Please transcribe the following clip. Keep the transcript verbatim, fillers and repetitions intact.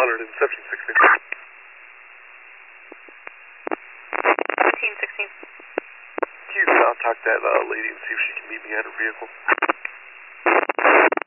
hundred, Inception sixteen. fifteen sixteen. Can you contact that uh, lady and see if she can meet me at her vehicle?